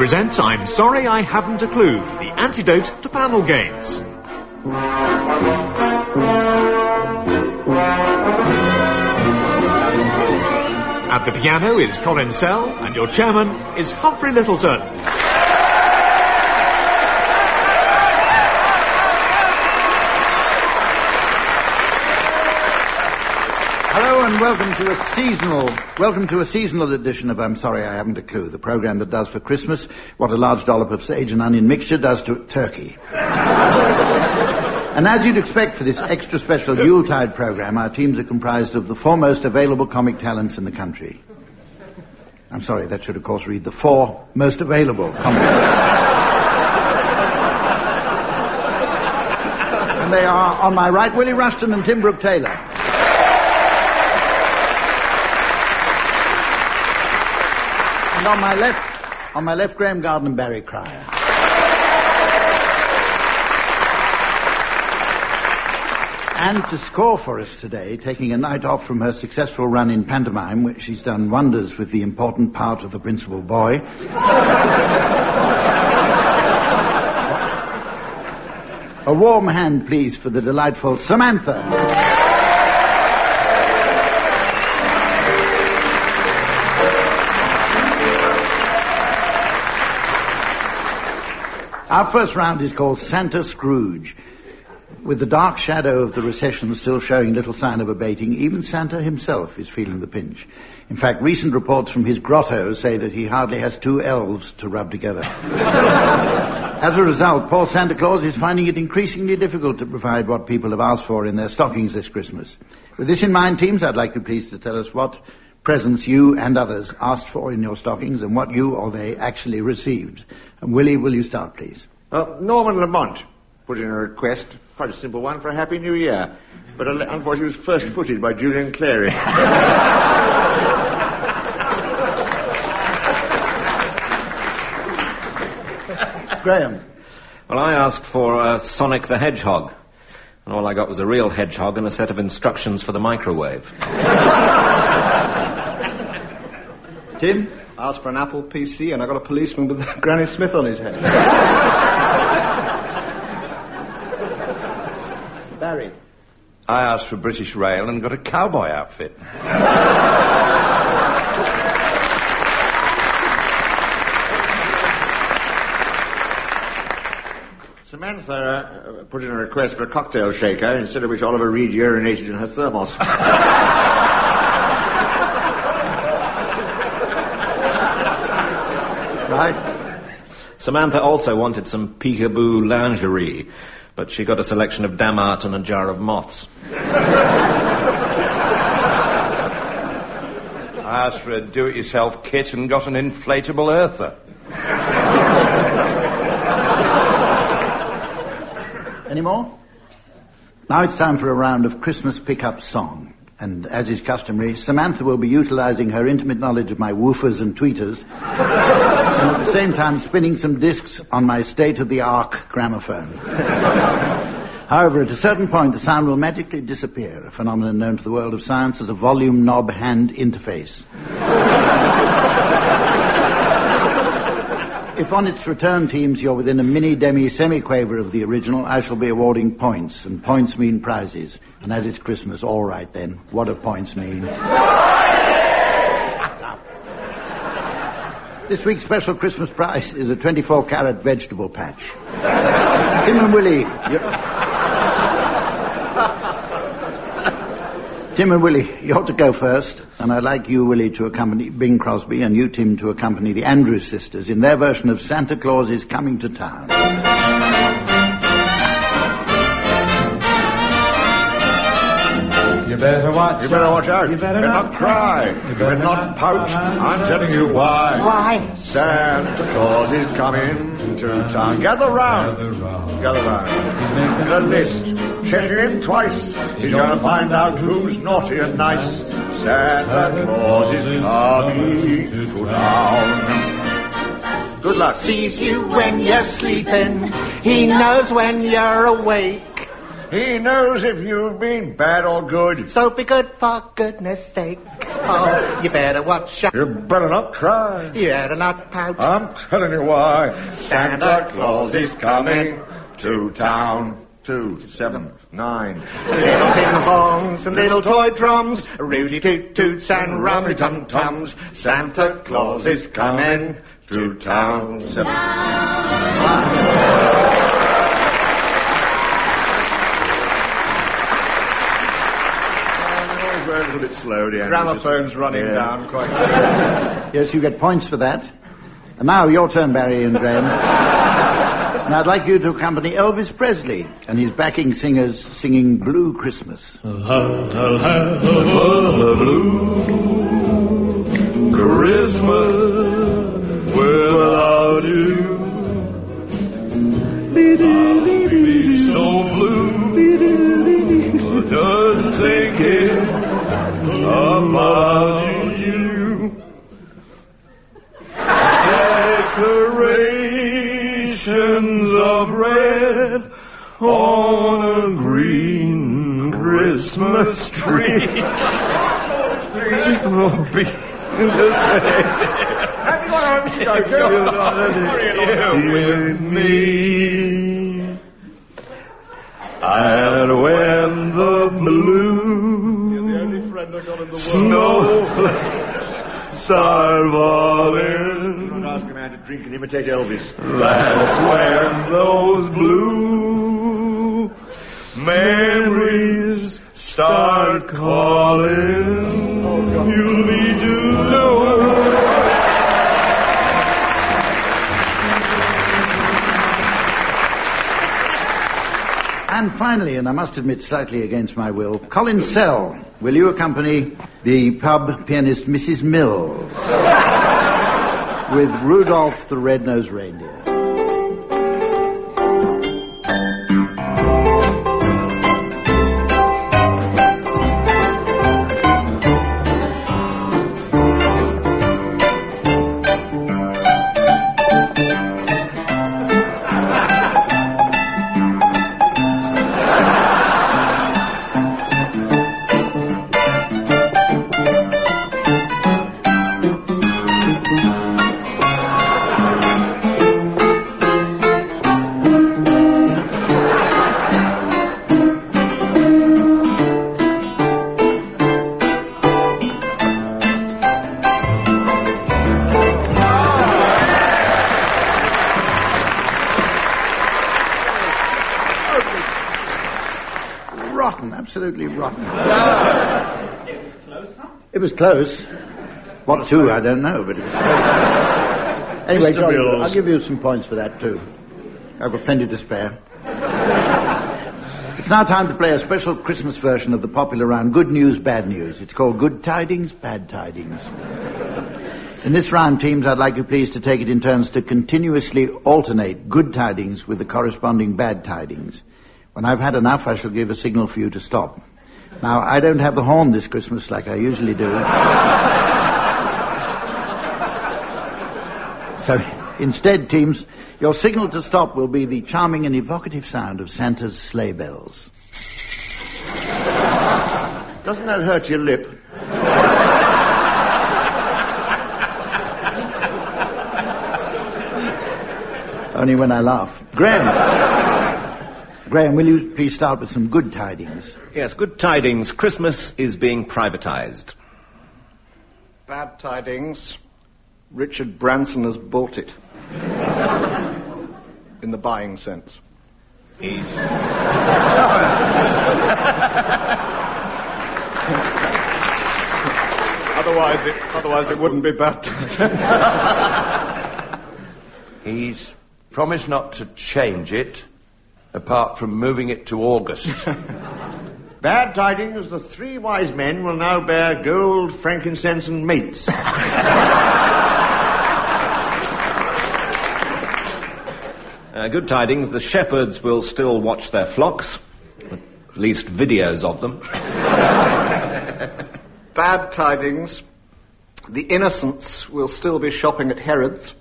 presents I'm Sorry I Haven't a Clue, the antidote to panel games. At the piano is Colin Sell, and your chairman is Humphrey Littleton. Hello and welcome to a seasonal edition of I'm Sorry I Haven't a Clue, the programme that does for Christmas what a large dollop of sage and onion mixture does to turkey. And as you'd expect for this extra special Yuletide programme, our teams are comprised of the four most available comic talents in the country. I'm sorry, that should of course read the four most available comic talents. And they are, on my right, Willie Rushton and Tim Brooke-Taylor. And on my left, Graham Garden and Barry Cryer. And to score for us today, taking a night off from her successful run in pantomime, which she's done wonders with the important part of the principal boy. A warm hand, please, for the delightful Samantha. Our first round is called Santa Scrooge. With the dark shadow of the recession still showing little sign of abating, even Santa himself is feeling the pinch. In fact, recent reports from his grotto say that he hardly has two elves to rub together. As a result, poor Santa Claus is finding it increasingly difficult to provide what people have asked for in their stockings this Christmas. With this in mind, teams, I'd like you please to tell us what presents you and others asked for in your stockings and what you or they actually received. And Willie, will you start, please? Norman Lamont put in a request, quite a simple one, for a Happy New Year. But unfortunately it was first footed by Julian Clary. Graham. Well, I asked for Sonic the Hedgehog. And all I got was a real hedgehog and a set of instructions for the microwave. Tim? I asked for an Apple PC and I got a policeman with Granny Smith on his head. Barry? I asked for British Rail and got a cowboy outfit. Samantha put in a request for a cocktail shaker, instead of which Oliver Reed urinated in her thermos. Right. Samantha also wanted some peekaboo lingerie, but she got a selection of Damart and a jar of moths. I asked for a do-it-yourself kit and got an inflatable earther. Any more? Now it's time for a round of Christmas pick-up song. And as is customary, Samantha will be utilising her intimate knowledge of my woofers and tweeters, and at the same time spinning some discs on my state-of-the-art gramophone. However, at a certain point, the sound will magically disappear, a phenomenon known to the world of science as a volume knob hand interface. If on its return, teams, you're within a mini-demi-semi-quaver of the original, I shall be awarding points, and points mean prizes. And as it's Christmas, all right then, what do points mean? Shut up. This week's special Christmas prize is a 24-carat vegetable patch. Tim and Willie, you're to go first, and I'd like you, Willie, to accompany Bing Crosby, and you, Tim, to accompany the Andrews sisters in their version of Santa Claus is Coming to Town. You better watch out. You better not cry. You better not pout. I'm telling you why. Why? Santa Claus is coming to town. Gather round. He's making a list. Checking him twice. He's going to find out who's naughty and nice. Santa Claus is coming to town. Good luck. Sees you when you're sleeping. He knows when you're awake. He knows if you've been bad or good. So be good for goodness sake. Oh, you better watch out. You better not cry. You better not pout. I'm telling you why. Santa Claus is coming to town. 2, 7, 9. Little tin horns and little toy drums, Rudy toot toots and rummy tum tums. Santa Claus is coming to town. A little bit slow, the Gramophone's running down quite quickly. Yes, you get points for that. And now your turn, Barry and Graham. And I'd like you to accompany Elvis Presley and his backing singers singing Blue Christmas. I'll have a blue Christmas without you. I'll be so blue just thinking about you. Decorations of red on a green Christmas tree. Will be the same. With me. And when the blue snowflakes start falling, Don't ask a man to drink and imitate Elvis. that's when those blue memories start calling. You'll need to know. And finally, and I must admit slightly against my will, Colin Sell, will you accompany the pub pianist Mrs. Mills with Rudolph the Red-Nosed Reindeer? Rotten, absolutely rotten. It was close, huh? It was close. What to, I don't know, but it was close. Anyway, Mr. Johnny, Mills. I'll give you some points for that, too. I've got plenty to spare. It's now time to play a special Christmas version of the popular round Good News, Bad News. It's called Good Tidings, Bad Tidings. In this round, teams, I'd like you please to take it in turns to continuously alternate good tidings with the corresponding bad tidings. When I've had enough, I shall give a signal for you to stop. Now, I don't have the horn this Christmas like I usually do. So, instead, teams, your signal to stop will be the charming and evocative sound of Santa's sleigh bells. Doesn't that hurt your lip? Only when I laugh. Graham, will you please start with some good tidings? Yes, good tidings. Christmas is being privatized. Bad tidings. Richard Branson has bought it. In the buying sense. Otherwise it wouldn't be bad. He's promised not to change it, apart from moving it to August. Bad tidings, the three wise men will now bear gold, frankincense, and meats. Good tidings, the shepherds will still watch their flocks, at least videos of them. Bad tidings. The innocents will still be shopping at Herod's.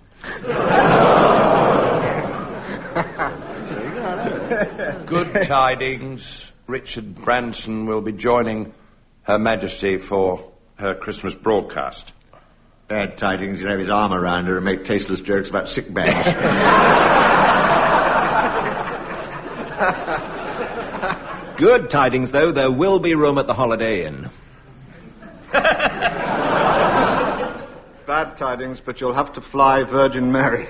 Good tidings, Richard Branson will be joining Her Majesty for her Christmas broadcast. Bad tidings, he'll have his arm around her and make tasteless jokes about sick bags. Good tidings, though. There will be room at the Holiday Inn. Bad tidings, but you'll have to fly Virgin Mary.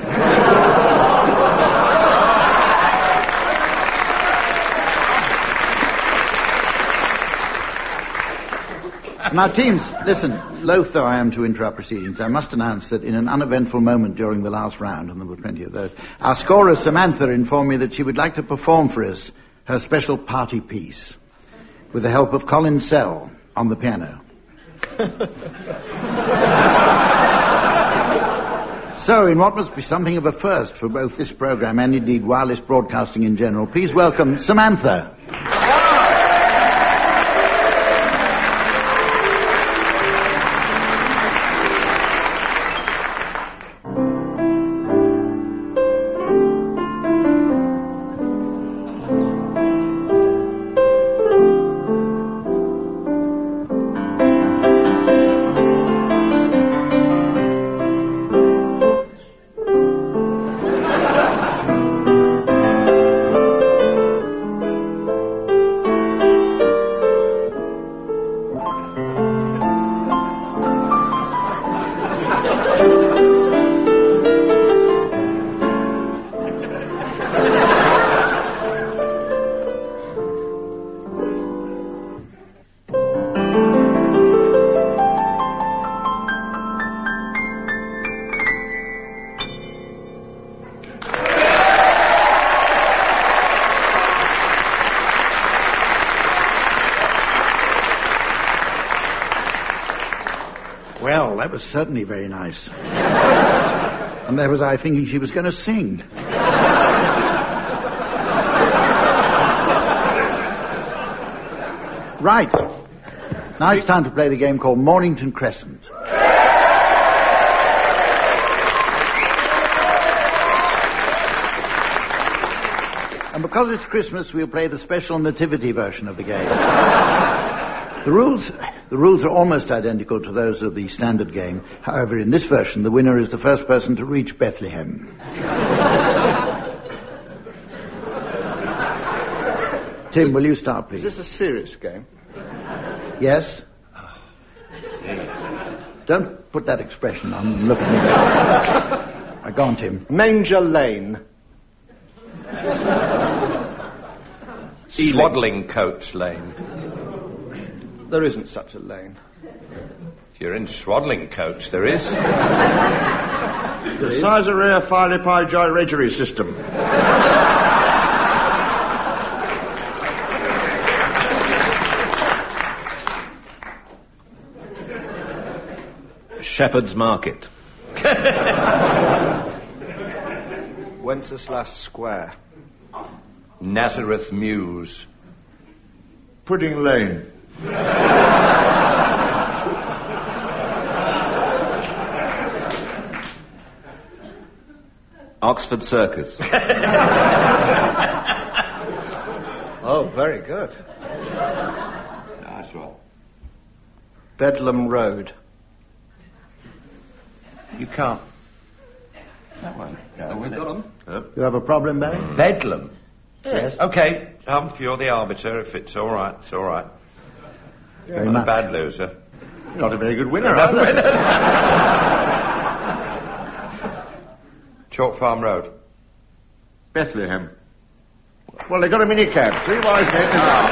Now, teams, listen, loath though I am to interrupt proceedings, I must announce that in an uneventful moment during the last round, and there were plenty of those, our scorer Samantha informed me that she would like to perform for us her special party piece with the help of Colin Sell on the piano. So, in what must be something of a first for both this programme and indeed wireless broadcasting in general, please welcome Samantha. Well, that was certainly very nice. And there was I thinking she was going to sing. Right. Now it's time to play the game called Mornington Crescent. And because it's Christmas, we'll play the special nativity version of the game. The rules are almost identical to those of the standard game. However, in this version, the winner is the first person to reach Bethlehem. Tim, will you start, please? Is this a serious game? Yes? Don't put that expression on. Look at me. Go on, Tim. Manger Lane. Swaddling Coach Lane. There isn't such a lane. If you're in Swaddling Coach, there is. The Caesarea Philippi gyratory system. Shepherd's Market. Wenceslas Square. Nazareth Mews. Pudding Lane. Oxford Circus. Oh, very good. Nice one. Bedlam Road. You can't. That one. No, We've got them. You have a problem, Barry? Bedlam. Yes. Okay, Humph, you're the arbiter. If it's all right, it's all right. Very I'm much. a bad loser. Not a very good winner, either. Chalk Farm Road. Bethlehem. Well, they got a minicab. 3 wise men.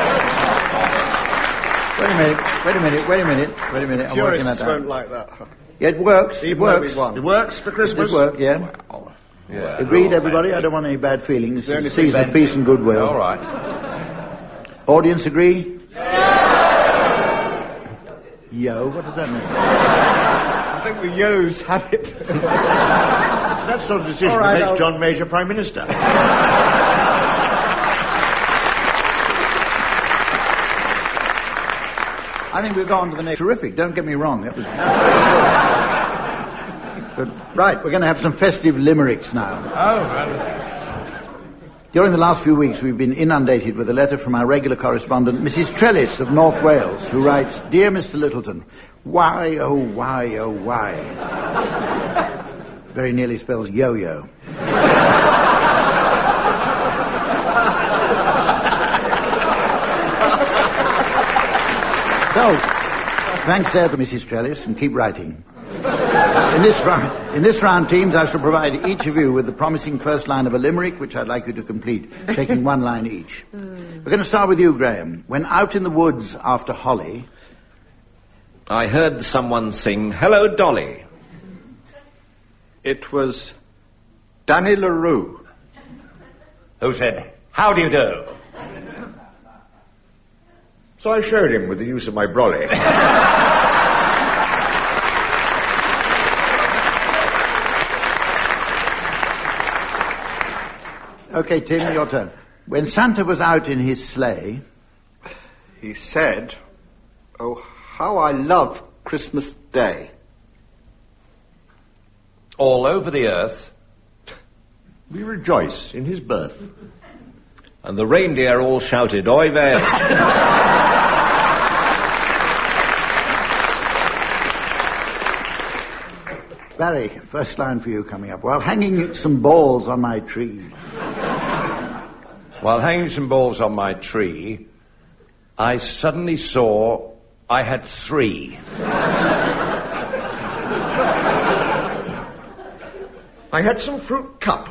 Wait a minute. I'm working that Purists out. won't like that. Yeah, it works. It Even though works. we won. It works for Christmas. It works, yeah. Yeah. Agreed, everybody? I don't want any bad feelings. The only It's a season of peace and goodwill. All right. Audience agree? Yo, what does that mean? I think the Yo's have it. It's that sort of decision All right, that makes I'll- John Major Prime Minister. I think we'll go on to the next. Terrific, don't get me wrong. That was... But, right, we're going to have some festive limericks now. Oh, During the last few weeks, we've been inundated with a letter from our regular correspondent, Mrs. Trellis of North Wales, who writes, "Dear Mr. Littleton, why, oh why, oh why?" Very nearly spells yo-yo. So, thanks there to Mrs. Trellis, and keep writing. In this round, teams, I shall provide each of you with the promising first line of a limerick, which I'd like you to complete, taking one line each. We're going to start with you, Graham. When out in the woods after holly, I heard someone sing, "Hello, Dolly." It was Danny LaRue. Who said, "How do you do?" So I showed him with the use of my brolly. Okay, Tim, your turn. When Santa was out in his sleigh, He said, "Oh, how I love Christmas Day." All over the earth, We rejoice in his birth. And the reindeer all shouted, "Oi vey." Barry, first line for you coming up. While hanging some balls on my tree. while hanging some balls on my tree, I suddenly saw I had 3. I had some fruit cup.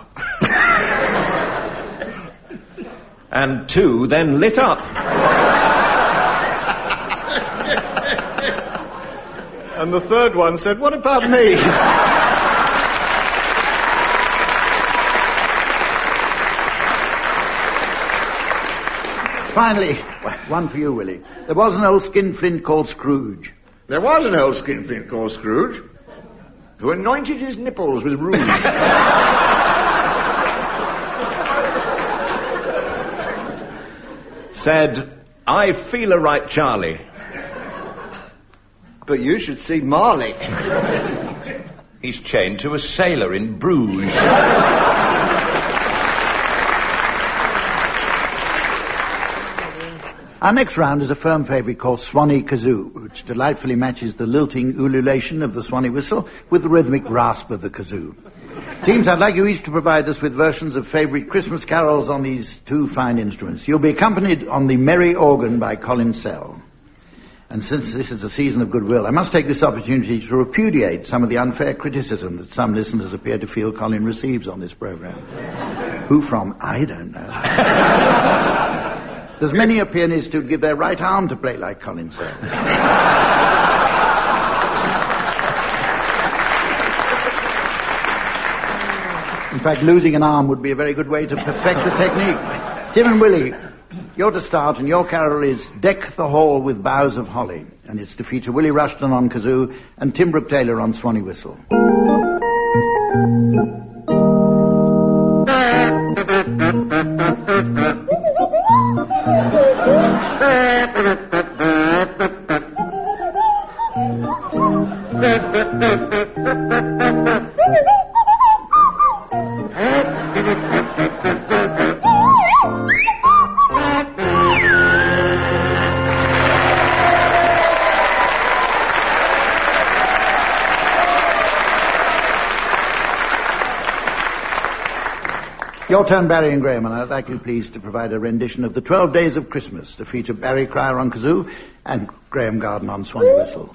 And 2 then lit up. And the third one said, "What about me?" Finally, one for you, Willie. There was an old skinflint called Scrooge. There was an old skinflint called Scrooge who anointed his nipples with rouge. Said, "I feel a right Charlie." But you should see Marley. He's chained to a sailor in Bruges. Our next round is a firm favourite called Swanee Kazoo, which delightfully matches the lilting ululation of the Swanee whistle with the rhythmic rasp of the kazoo. Teams, I'd like you each to provide us with versions of favourite Christmas carols on these 2 fine instruments. You'll be accompanied on the merry organ by Colin Sell. And since this is a season of goodwill, I must take this opportunity to repudiate some of the unfair criticism that some listeners appear to feel Colin receives on this programme. Who from? I don't know. There's many a pianist who'd give their right arm to play like Colin Sell. In fact, losing an arm would be a very good way to perfect the technique. Tim and Willie, you're to start, and your carol is "Deck the Hall with Boughs of Holly," and it's to feature Willie Rushton on kazoo and Tim Brooke Taylor on Swanee whistle. Your turn, Barry and Graham, and I'd like you please to provide a rendition of the 12 Days of Christmas to feature Barry Cryer on kazoo and Graham Garden on Swanee whistle.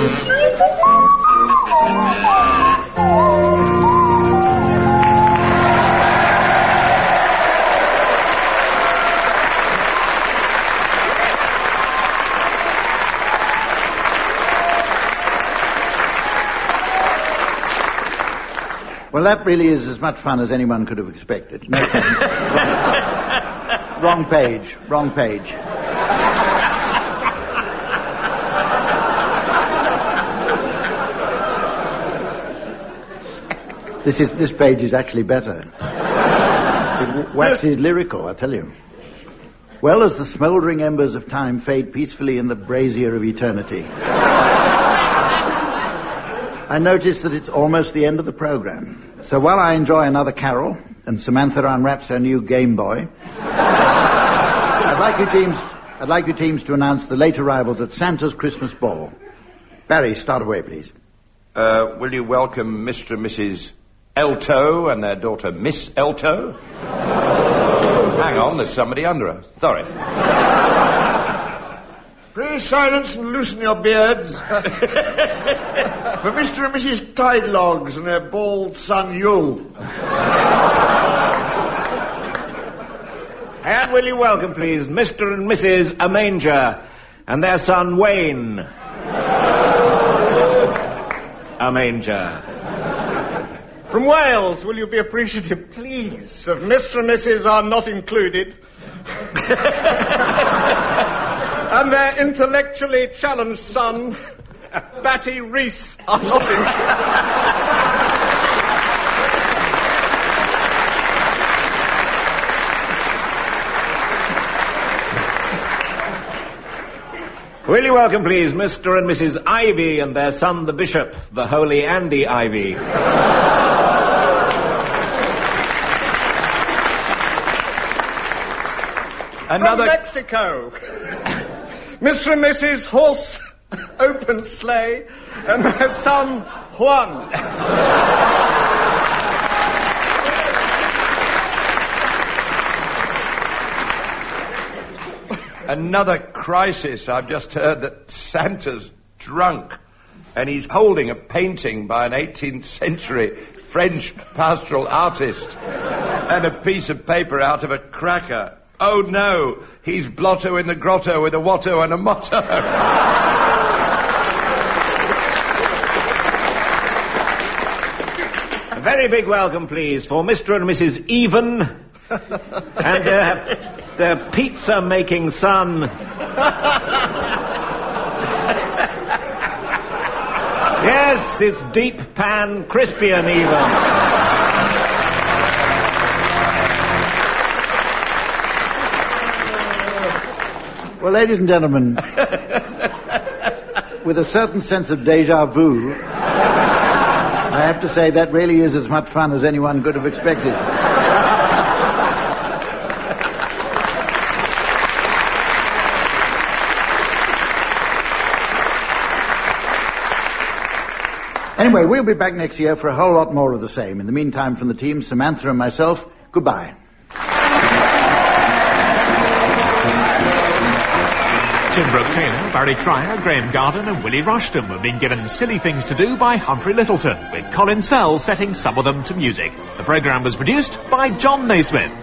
Well, that really is as much fun as anyone could have expected. No Wrong page. Wrong page. This page is actually better. It waxes lyrical, I tell you. Well, as the smouldering embers of time fade peacefully in the brazier of eternity, I notice that it's almost the end of the program. So while I enjoy another carol and Samantha unwraps her new Game Boy, I'd like you teams to announce the late arrivals at Santa's Christmas Ball. Barry, start away, please. Will you welcome Mr. and Mrs. Elto and their daughter Miss Elto? Hang on, there's somebody under her. Sorry. Please silence and loosen your beards. For Mr. and Mrs. Tidelogs and their bald son Yule. And will you welcome, please, Mr. and Mrs. Amanger and their son Wayne. Amanger. From Wales, will you be appreciative, please, of Mr. and Mrs. Are Not Included and their intellectually challenged son, Batty Reese, Are Not Included. Will you welcome, please, Mr. and Mrs. Ivy and their son, the Bishop, the Holy Andy Ivy. From Mexico, Mr. and Mrs. Horse Open Sleigh and their son, Juan. Another crisis. I've just heard that Santa's drunk and he's holding a painting by an 18th century French pastoral artist and a piece of paper out of a cracker. Oh no, he's Blotto in the grotto with a Watto and a motto. A very big welcome, please, for Mr. and Mrs. Even and their pizza-making son. Yes, it's Deep Pan Crispian Even. Well, ladies and gentlemen, with a certain sense of deja vu, I have to say that really is as much fun as anyone could have expected. Anyway, we'll be back next year for a whole lot more of the same. In the meantime, from the team, Samantha and myself, goodbye. Jim Brooke Taylor, Barry Cryer, Graham Garden and Willie Rushton have been given Silly Things to Do by Humphrey Littleton, with Colin Sell setting some of them to music. The programme was produced by John Naismith.